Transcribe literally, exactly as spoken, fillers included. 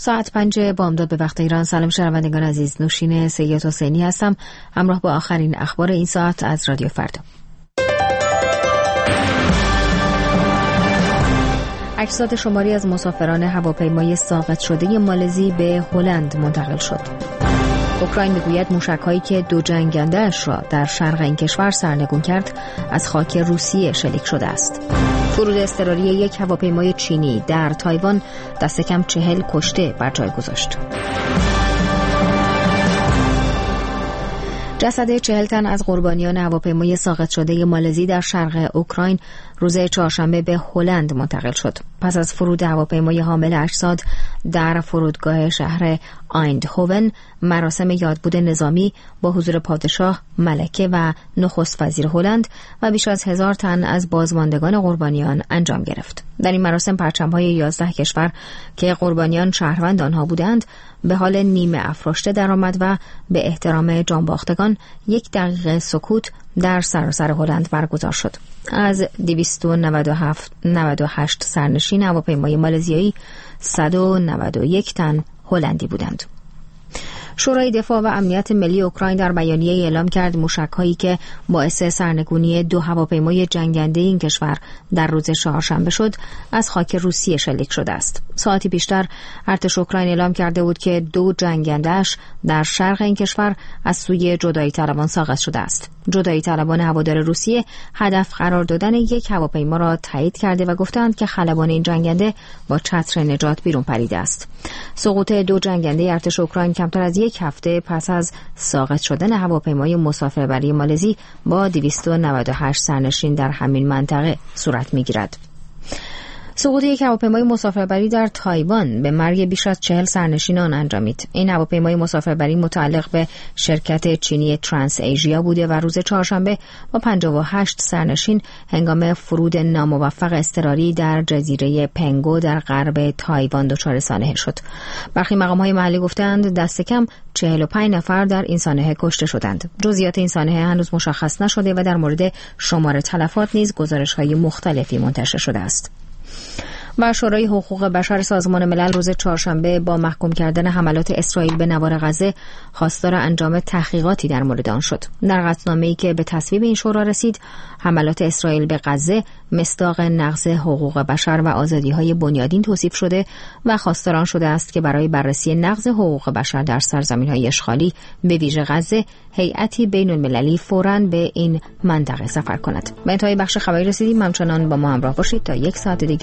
ساعت پنج بامداد به وقت ایران. سلام شنوندگان عزیز، نوشین سید حسینی هستم همراه با آخرین اخبار این ساعت از رادیو فردا. اجساد شماری از مسافران هواپیمای ساقط شده مالزی به هلند منتقل شد. اوکراین میگوید موشک‌هایی که دو جنگنده‌اش را در شرق این کشور سرنگون کرد از خاک روسیه شلیک شده است. فرود اضطراری یک هواپیمای چینی در تایوان دست کم چهل کشته بر جای گذاشت. جسد چهل تن از قربانیان هواپیمای ساقط شده مالزی در شرق اوکراین روز چهارشنبه به هلند منتقل شد. پس از فرود هواپیمای حامل اجساد در فرودگاه شهر آیندهوون، مراسم یادبود نظامی با حضور پادشاه، ملکه و نخست وزیر هلند و بیش از هزار تن از بازماندگان قربانیان انجام گرفت. در این مراسم پرچم‌های یازده کشور که قربانیان شهروند آنها بودند به حال نیمه افراشته درآمد و به احترام جانباختگان یک دقیقه سکوت در سراسر هلند برگزار شد. از دویست و نود و هشت سرنشین هواپیمای مالزیایی صد و نود و یک تن هلندی بودند. شورای دفاع و امنیت ملی اوکراین در بیانیه اعلام کرد موشک‌هایی که باعث سرنگونی دو هواپیمای جنگنده این کشور در روز چهارشنبه شد از خاک روسیه شلیک شده است. ساعتی پیشتر ارتش اوکراین اعلام کرده بود که دو جنگنده‌اش در شرق این کشور از سوی جدایی طلبان ساقط شده است. جدایی طلبان هوادار روسیه هدف قرار دادن یک هواپیما را تایید کرده و گفتند که خلبان این جنگنده با چتر نجات بیرون پریده است. سقوط دو جنگنده ارتش اوکراین کمتر از یک هفته پس از ساقط شدن هواپیمای مسافربری مالزی با دویست و نود و هشت سرنشین در همین منطقه صورت می‌گیرد. سقوط یک هواپیمای مسافربری در تایوان به مرگ بیش از چهل سرنشینان انجامید. این هواپیمای مسافربری متعلق به شرکت چینی ترانس ایژیا بوده و روز چهارشنبه با پنجاه و هشت سرنشین هنگام فرود ناموفق اضطراری در جزیره پنگو در غرب تایوان دچار سانحه شد. برخی مقام‌های محلی گفتند دست کم چهل و پنج نفر در این سانحه کشته شدند. جزئیات این سانحه هنوز مشخص نشده و در مورد شمار تلفات نیز گزارش‌های مختلفی منتشر شده است. و شورای حقوق بشر سازمان ملل روز چهارشنبه با محکوم کردن حملات اسرائیل به نوار غزه خواستار انجام تحقیقاتی در مورد آن شد. در قطعنامه‌ای که به تصویب این شورا رسید، حملات اسرائیل به غزه مصداق نقض حقوق بشر و آزادی‌های بنیادین توصیف شده و خواستار آن شده است که برای بررسی نقض حقوق بشر در سرزمین‌های اشغالی به ویژه غزه هیئتی بین‌المللی فوراً به این منطقه سفر کند. به انتهای بخش خبری رسیدیم. همچنان با ما همراه باشید تا یک ساعت دیگر